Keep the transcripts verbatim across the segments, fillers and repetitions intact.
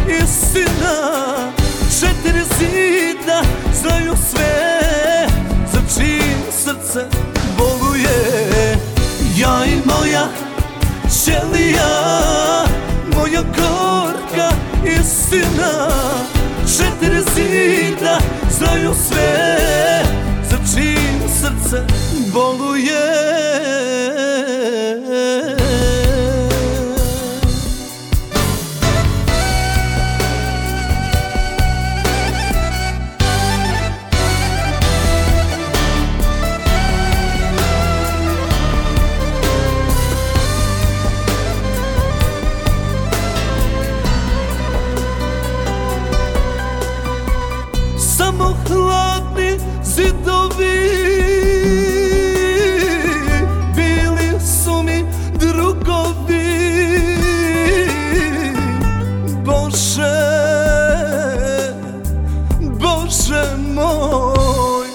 istina. Četiri zida znaju sve, za čim srce boluje. Ja i moja ćelija, moja gorka istina. Četiri zida znaju sve, za čim srce boluje. Samo hladni zidovi bili su mi drugovi. Bože, Bože moj.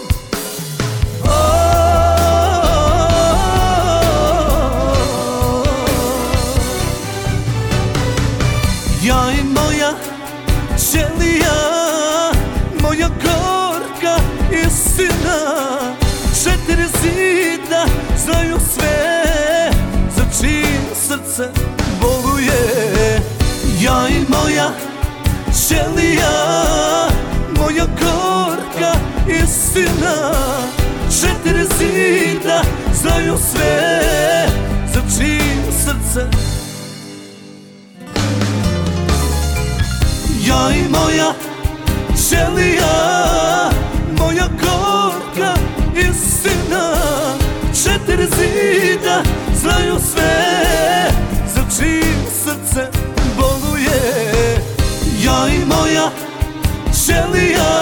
Ja i moja ćelija, moja gorka istina. Četiri zida znaju sve, za čim srce boluje. Ja i moja ćelija, moja gorka istina. Četiri zida znaju sve, za čim srce. Ja i moja ćelija, moja gorka istina. Četiri zida znaju sve, za čim srce boluje. Ja i moja ćelija,